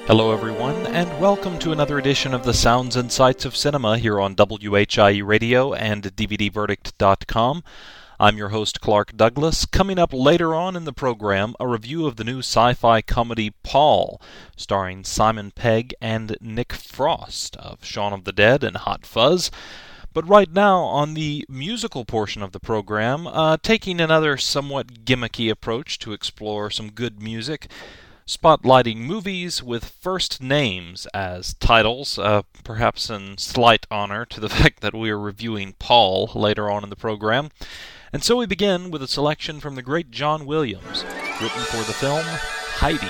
Hello everyone, and welcome to another edition of the Sounds and Sights of Cinema here on WHIE Radio and DVDverdict.com. I'm your host Clark Douglas. Coming up later on in the program, a review of the new sci-fi comedy Paul, starring Simon Pegg and Nick Frost of Shaun of the Dead and Hot Fuzz. But right now, on the musical portion of the program, taking another somewhat gimmicky approach to explore some good music, spotlighting movies with first names as titles, perhaps in slight honor to the fact that we are reviewing Paul later on in the program. And so we begin with a selection from the great John Williams, written for the film Heidi.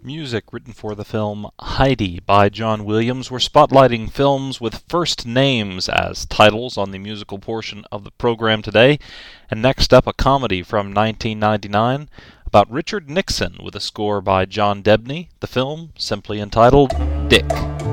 Music written for the film Heidi by John Williams. We're spotlighting films with first names as titles on the musical portion of the program today. And next up, a comedy from 1999 about Richard Nixon with a score by John Debney. The film simply entitled Dick.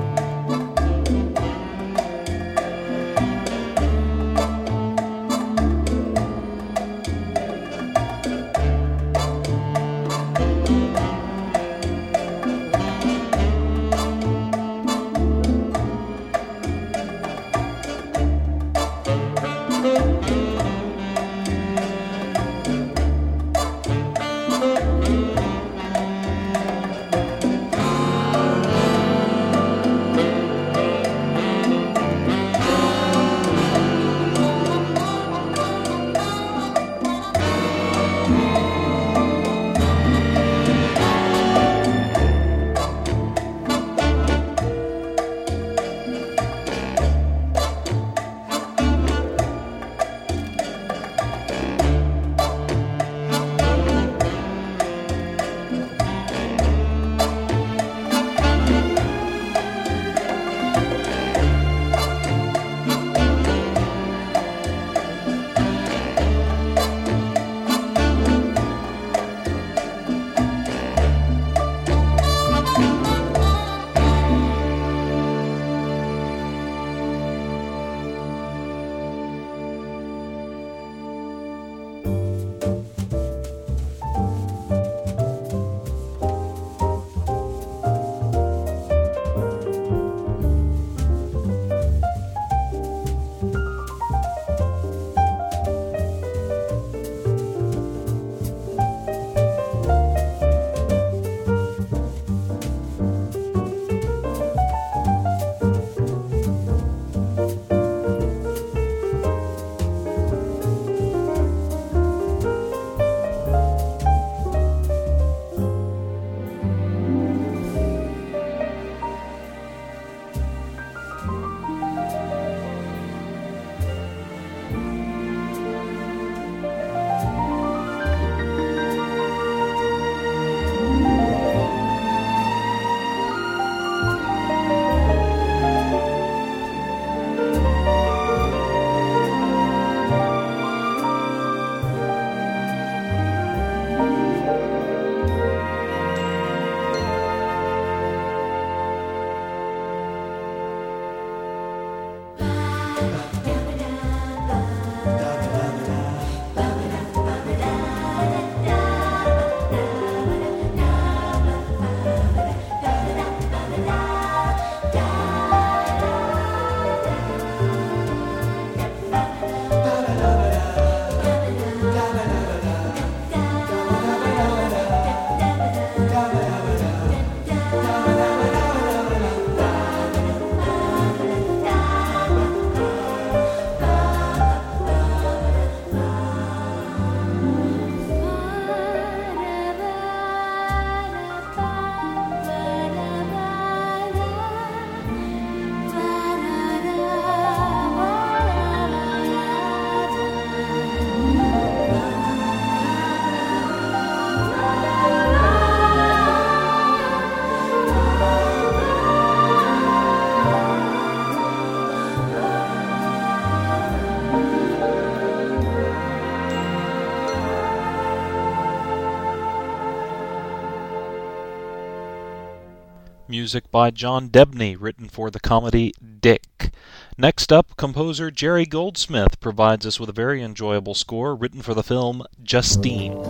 Music by John Debney, written for the comedy Dick. Next up, composer Jerry Goldsmith provides us with a very enjoyable score written for the film Justine.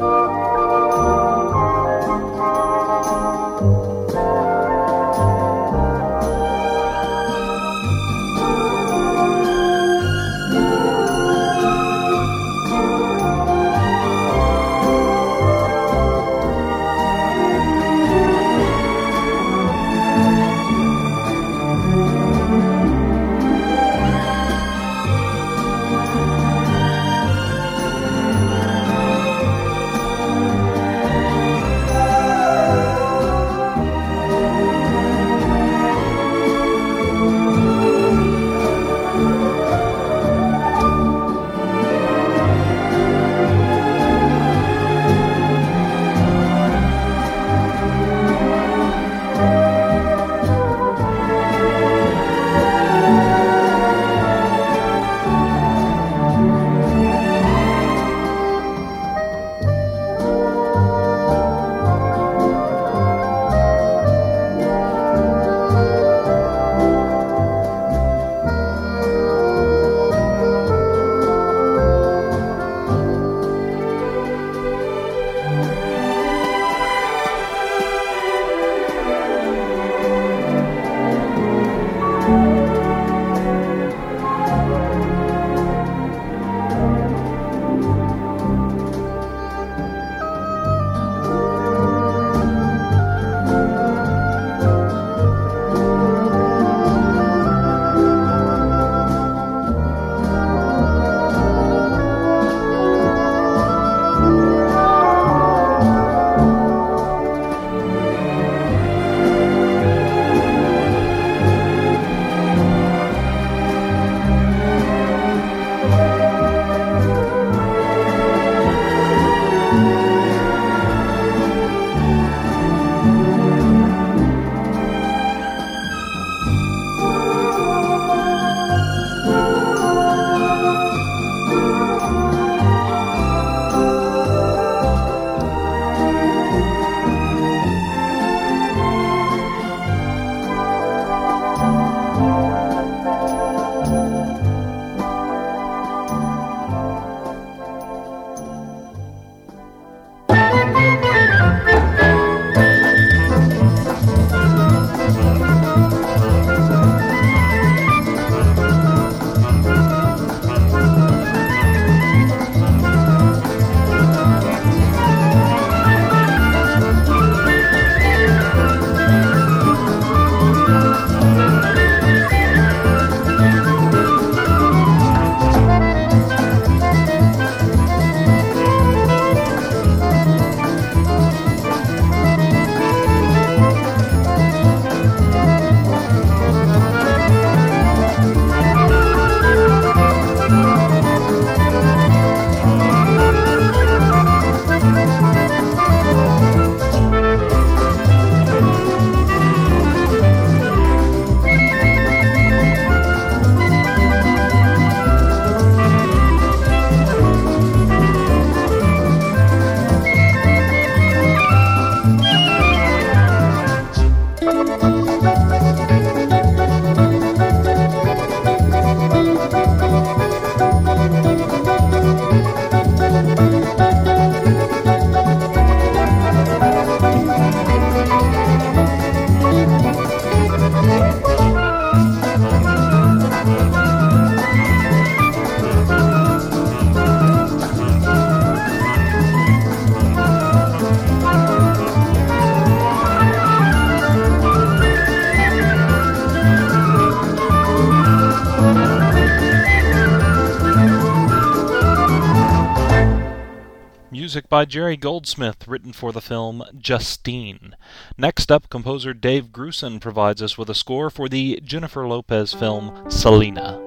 music by Jerry Goldsmith, written for the film Justine. Next up, composer Dave Grusin provides us with a score for the Jennifer Lopez film Selena.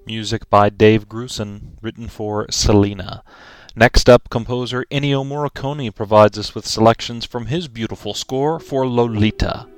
Music by Dave Grusin, written for Selena. Next up, composer Ennio Morricone provides us with selections from his beautiful score for Lolita.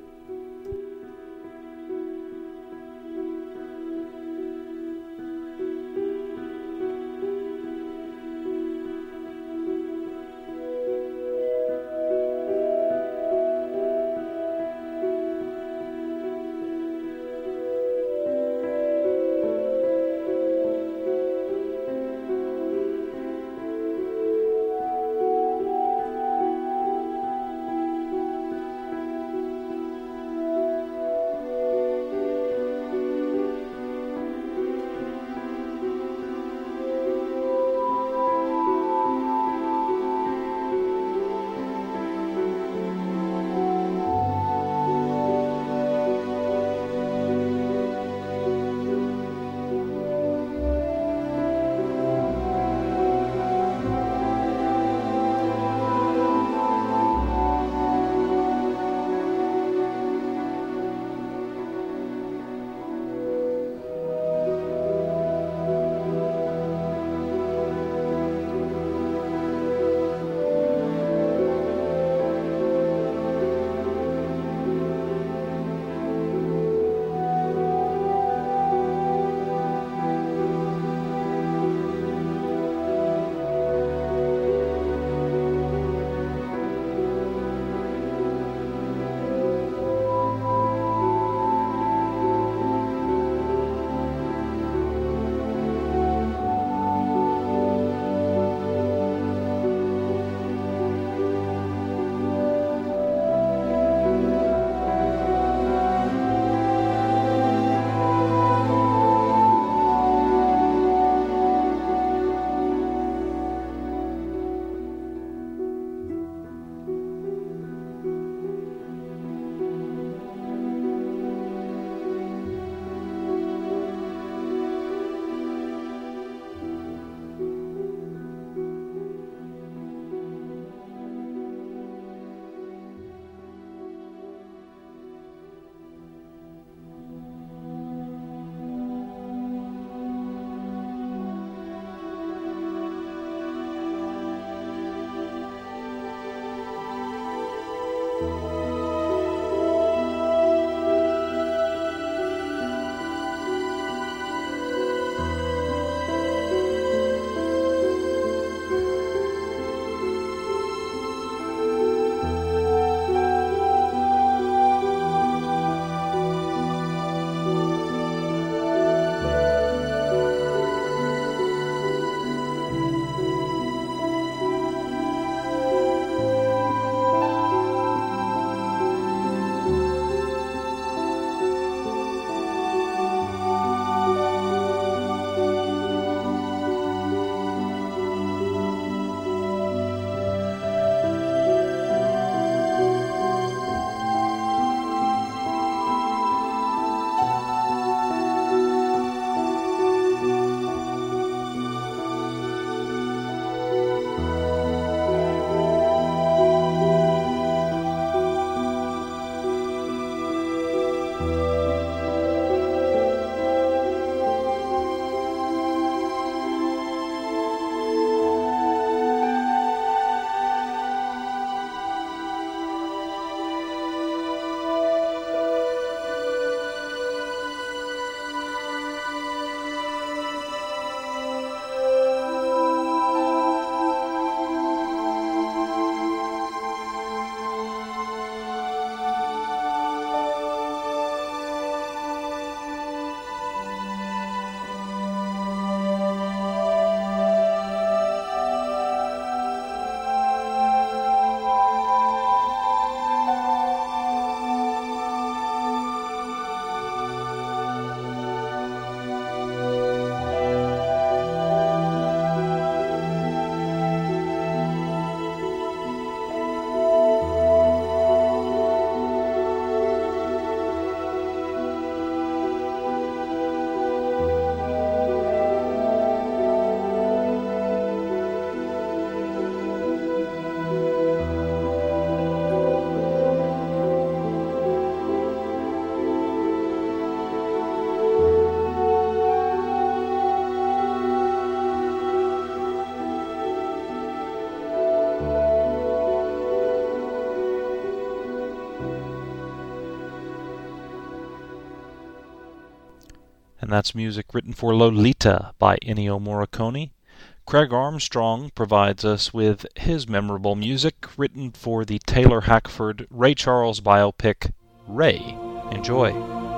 and that's music written for Lolita by Ennio Morricone. Craig Armstrong provides us with his memorable music written for the Taylor Hackford Ray Charles biopic, Ray. Enjoy.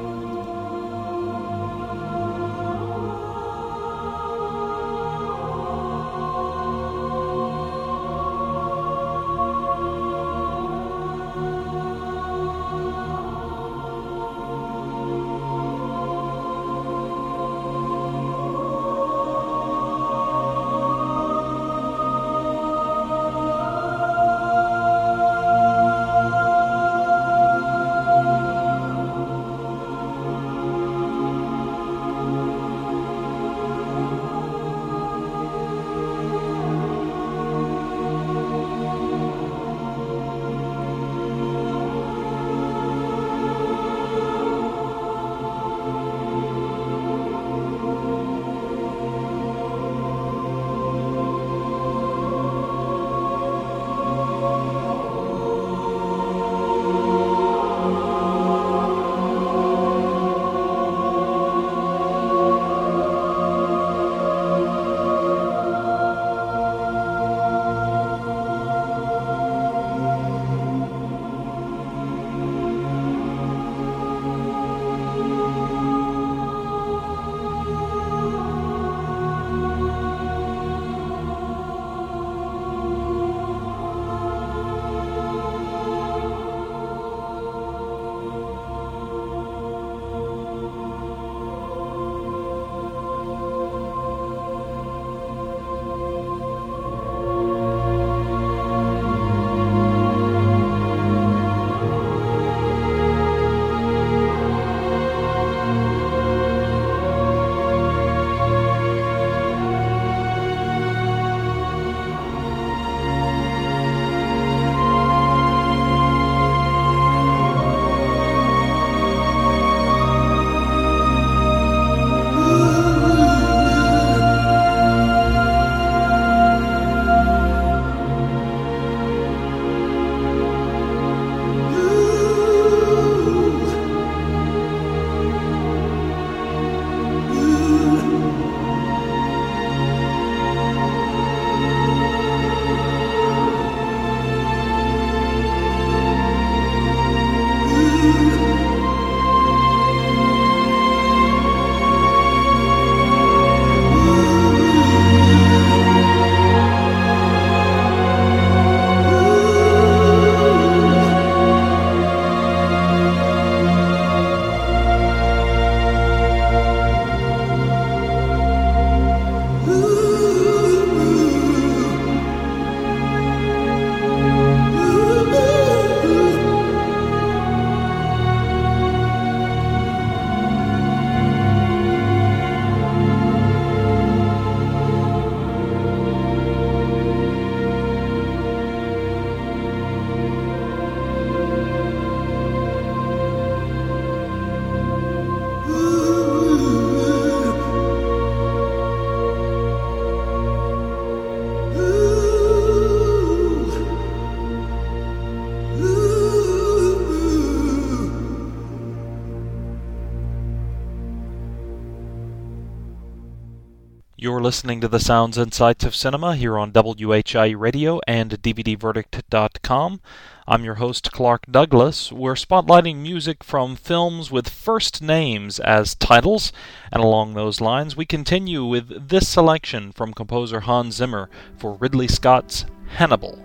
You're listening to the Sounds and Sights of Cinema here on WHIE Radio and DVDVerdict.com. I'm your host, Clark Douglas. We're spotlighting music from films with first names as titles, and along those lines, we continue with this selection from composer Hans Zimmer for Ridley Scott's Hannibal.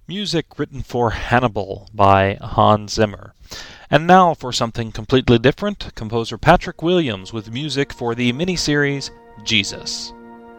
music written for Hannibal by Hans Zimmer. And now for something completely different, composer Patrick Williams with music for the miniseries Jesus.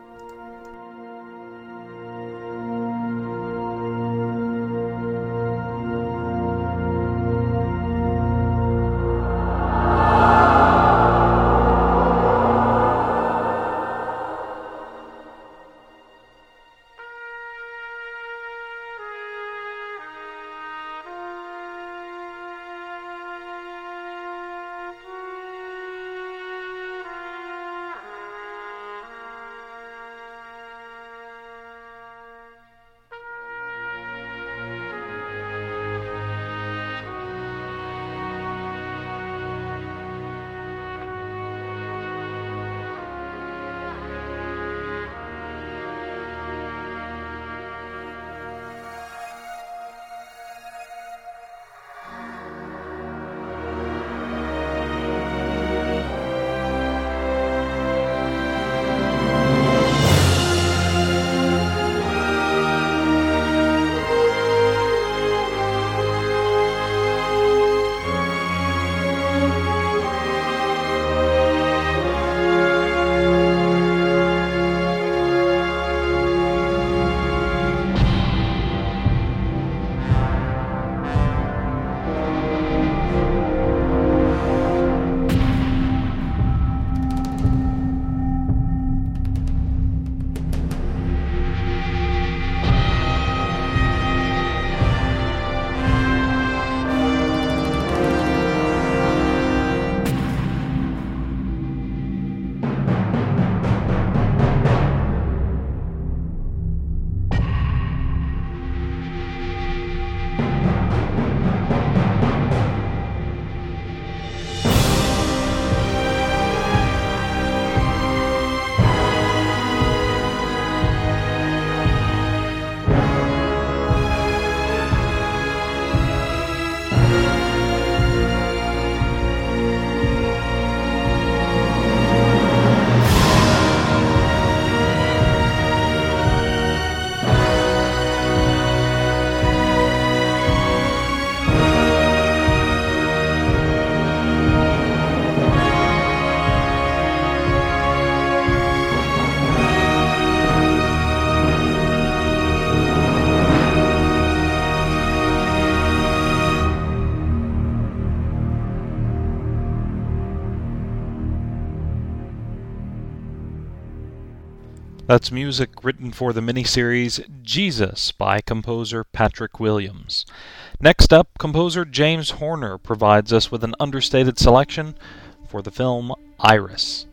That's music written for the miniseries Jesus by composer Patrick Williams. Next up, composer James Horner provides us with an understated selection for the film Iris.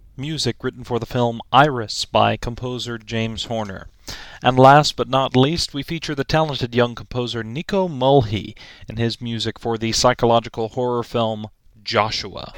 music written for the film Iris by composer James Horner. And last but not least, we feature the talented young composer Nico Mulhey in his music for the psychological horror film Joshua.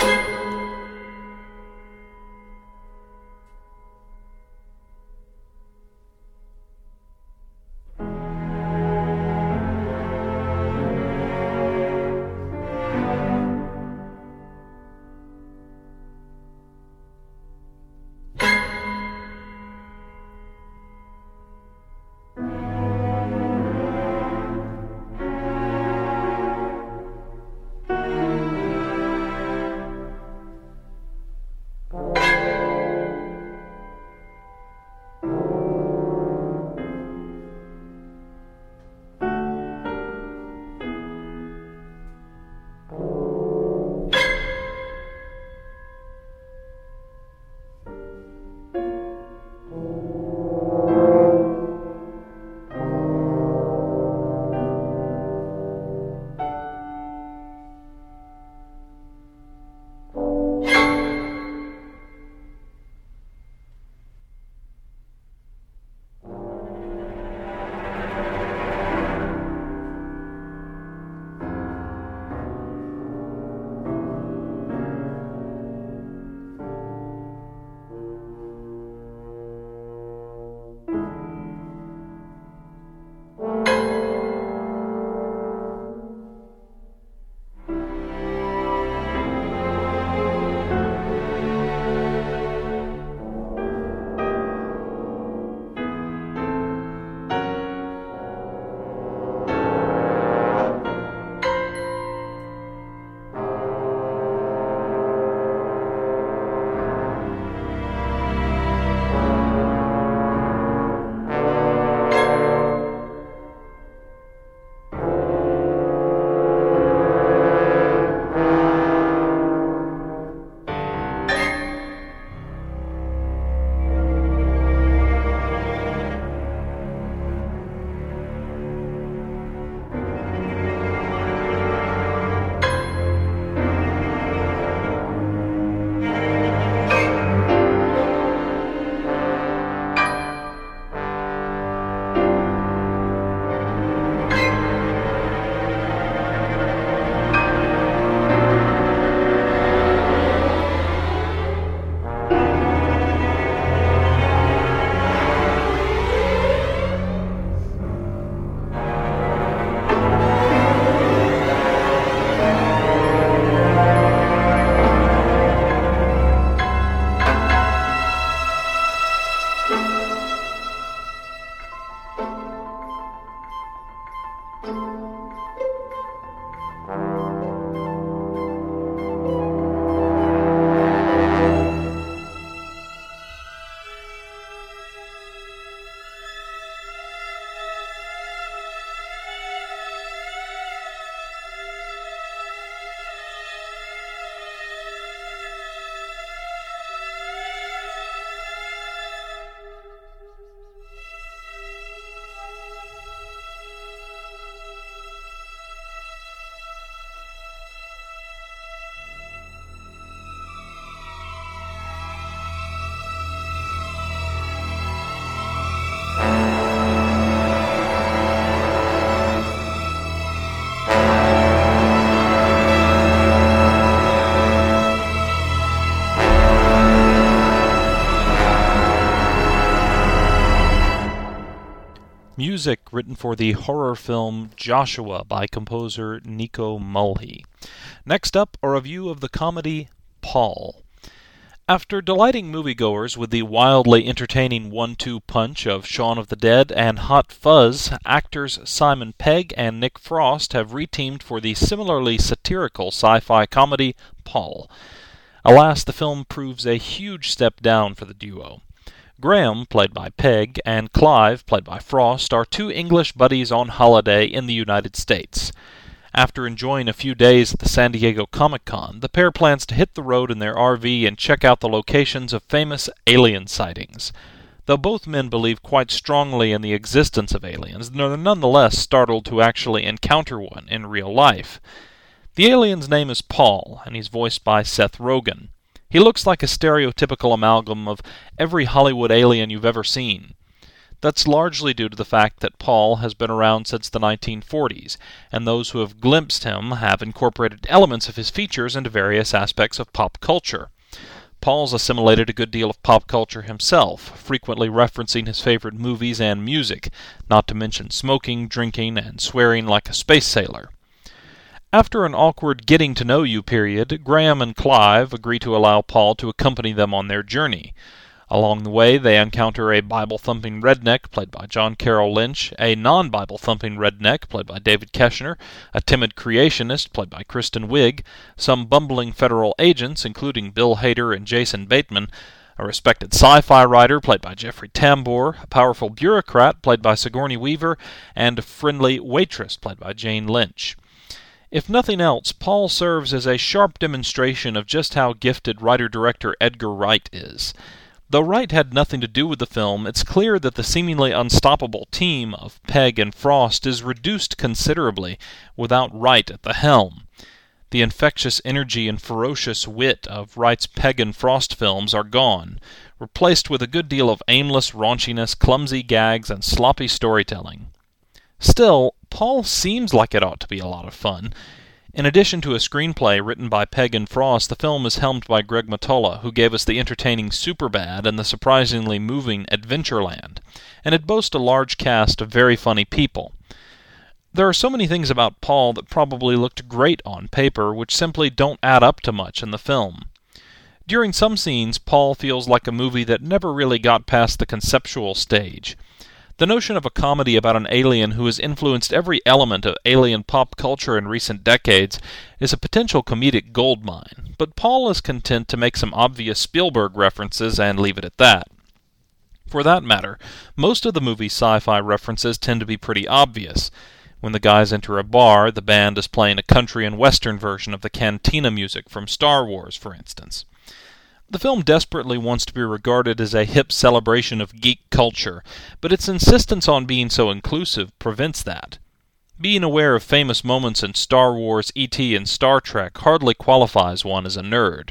Music written for the horror film Joshua by composer Nico Mulhey. Next up, a review of the comedy Paul. After delighting moviegoers with the wildly entertaining one-two punch of Shaun of the Dead and Hot Fuzz, actors Simon Pegg and Nick Frost have reteamed for the similarly satirical sci-fi comedy Paul. Alas, the film proves a huge step down for the duo. Graham, played by Pegg, and Clive, played by Frost, are two English buddies on holiday in the United States. After enjoying a few days at the San Diego Comic-Con, the pair plans to hit the road in their RV and check out the locations of famous alien sightings. Though both men believe quite strongly in the existence of aliens, they're nonetheless startled to actually encounter one in real life. The alien's name is Paul, and he's voiced by Seth Rogen. He looks like a stereotypical amalgam of every Hollywood alien you've ever seen. That's largely due to the fact that Paul has been around since the 1940s, and those who have glimpsed him have incorporated elements of his features into various aspects of pop culture. Paul's assimilated a good deal of pop culture himself, frequently referencing his favorite movies and music, not to mention smoking, drinking, and swearing like a space sailor. After an awkward getting-to-know-you period, Graham and Clive agree to allow Paul to accompany them on their journey. Along the way, they encounter a Bible-thumping redneck, played by John Carroll Lynch, a non-Bible-thumping redneck, played by David Koechner, a timid creationist, played by Kristen Wiig, some bumbling federal agents, including Bill Hader and Jason Bateman, a respected sci-fi writer, played by Jeffrey Tambor, a powerful bureaucrat, played by Sigourney Weaver, and a friendly waitress, played by Jane Lynch. If nothing else, Paul serves as a sharp demonstration of just how gifted writer-director Edgar Wright is. Though Wright had nothing to do with the film, it's clear that the seemingly unstoppable team of Pegg and Frost is reduced considerably without Wright at the helm. The infectious energy and ferocious wit of Wright's Pegg and Frost films are gone, replaced with a good deal of aimless raunchiness, clumsy gags, and sloppy storytelling. Still, Paul seems like it ought to be a lot of fun. In addition to a screenplay written by Pegg and Frost, the film is helmed by Greg Mottola, who gave us the entertaining Superbad and the surprisingly moving Adventureland, and it boasts a large cast of very funny people. There are so many things about Paul that probably looked great on paper, which simply don't add up to much in the film. During some scenes, Paul feels like a movie that never really got past the conceptual stage. The notion of a comedy about an alien who has influenced every element of alien pop culture in recent decades is a potential comedic goldmine, but Paul is content to make some obvious Spielberg references and leave it at that. For that matter, most of the movie's sci-fi references tend to be pretty obvious. When the guys enter a bar, the band is playing a country and western version of the cantina music from Star Wars, for instance. The film desperately wants to be regarded as a hip celebration of geek culture, but its insistence on being so inclusive prevents that. Being aware of famous moments in Star Wars, E.T., and Star Trek hardly qualifies one as a nerd.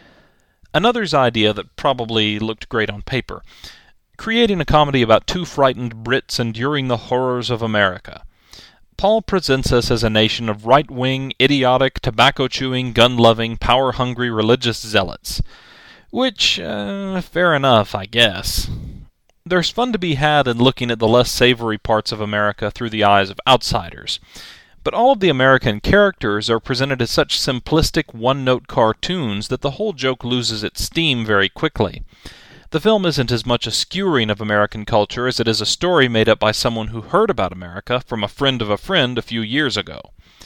Another's idea that probably looked great on paper: creating a comedy about two frightened Brits enduring the horrors of America. Paul presents us as a nation of right-wing, idiotic, tobacco-chewing, gun-loving, power-hungry religious zealots. Which, fair enough, I guess. There's fun to be had in looking at the less savory parts of America through the eyes of outsiders. But all of the American characters are presented as such simplistic, one-note cartoons that the whole joke loses its steam very quickly. The film isn't as much a skewering of American culture as it is a story made up by someone who heard about America from a friend of a friend a few years ago.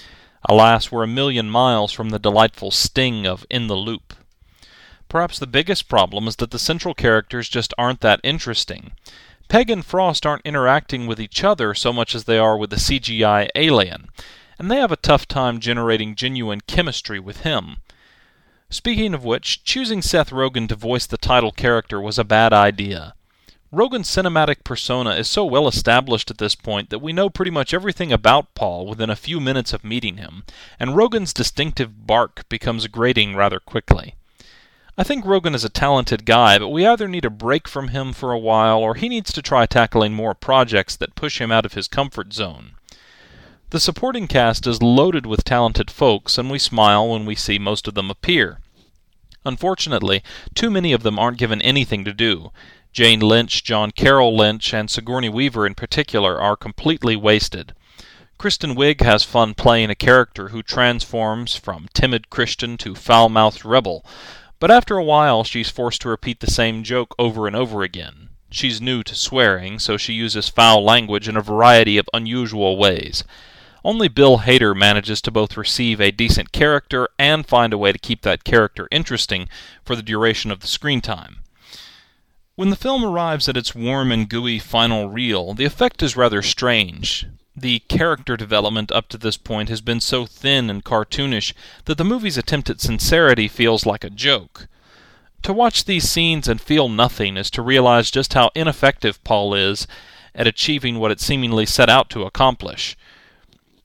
Alas, we're a million miles from the delightful sting of In the Loop. Perhaps the biggest problem is that the central characters just aren't that interesting. Pegg and Frost aren't interacting with each other so much as they are with the CGI alien, and they have a tough time generating genuine chemistry with him. Speaking of which, choosing Seth Rogen to voice the title character was a bad idea. Rogen's cinematic persona is so well established at this point that we know pretty much everything about Paul within a few minutes of meeting him, and Rogen's distinctive bark becomes grating rather quickly. I think Rogen is a talented guy, but we either need a break from him for a while, or he needs to try tackling more projects that push him out of his comfort zone. The supporting cast is loaded with talented folks, and we smile when we see most of them appear. Unfortunately, too many of them aren't given anything to do. Jane Lynch, John Carroll Lynch, and Sigourney Weaver in particular are completely wasted. Kristen Wiig has fun playing a character who transforms from timid Christian to foul-mouthed rebel, but after a while she's forced to repeat the same joke over and over again. She's new to swearing, so she uses foul language in a variety of unusual ways. Only Bill Hader manages to both receive a decent character and find a way to keep that character interesting for the duration of the screen time. When the film arrives at its warm and gooey final reel, the effect is rather strange. The character development up to this point has been so thin and cartoonish that the movie's attempt at sincerity feels like a joke. To watch these scenes and feel nothing is to realize just how ineffective Paul is at achieving what it seemingly set out to accomplish.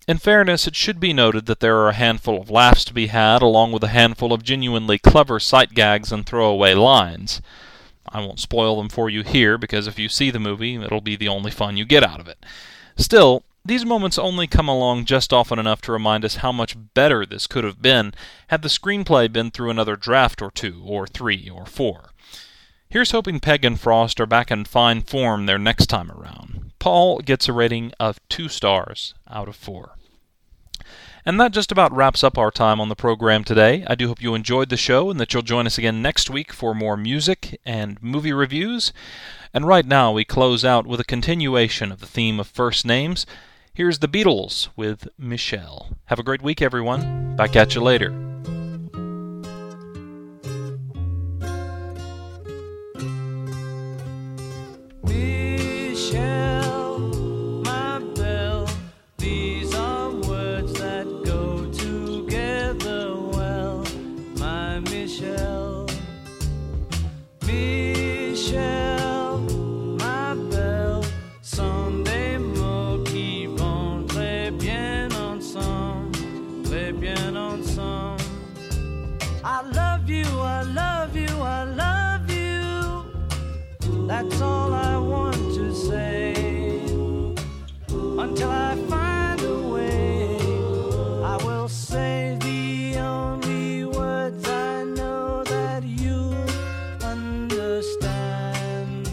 In fairness, it should be noted that there are a handful of laughs to be had, along with a handful of genuinely clever sight gags and throwaway lines. I won't spoil them for you here, because if you see the movie, it'll be the only fun you get out of it. Still, these moments only come along just often enough to remind us how much better this could have been had the screenplay been through another draft or 2, or 3, or 4. Here's hoping Pegg and Frost are back in fine form their next time around. Paul gets a rating of 2 stars out of 4. And that just about wraps up our time on the program today. I do hope you enjoyed the show and that you'll join us again next week for more music and movie reviews. And right now we close out with a continuation of the theme of first names. Here's the Beatles with Michelle. Have a great week, everyone. Back at you later. Michelle, my belle, these are words that go together well. My Michelle, Michelle, my belle, Sunday mots qui vont très bien ensemble, très bien ensemble. I love you, I love you, I love you. That's all I want to say. Until I find a way, I will say the only words I know that you understand.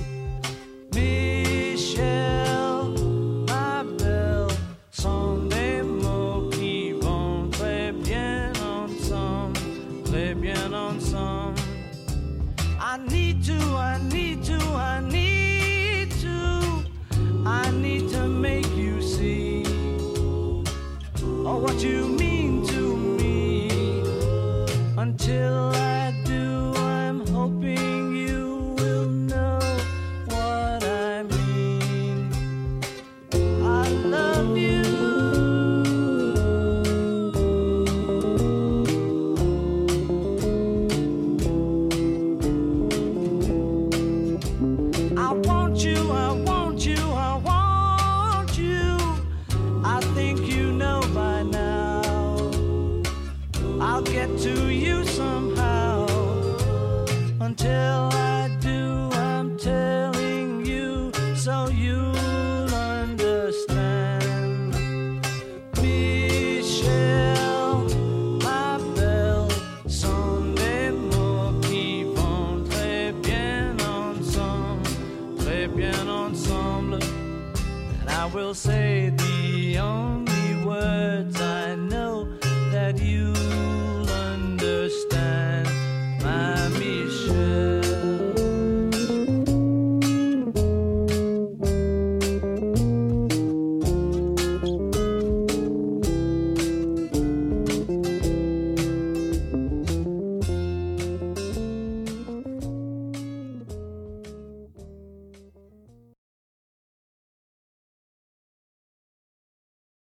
Michelle, ma belle, sont des mots qui vont très bien ensemble, très bien ensemble. I need to, I need to, I need to, I need to make you see what you mean to me. Until I do, I'm hoping you will know what I mean. I love you. I want you, I want you, I want you. I think you know by now. I'll get to you somehow. Until I do, I'm telling you so you'll understand. Michelle, ma belle, sont des mots qui vont très bien ensemble, très bien ensemble. And I will say the only words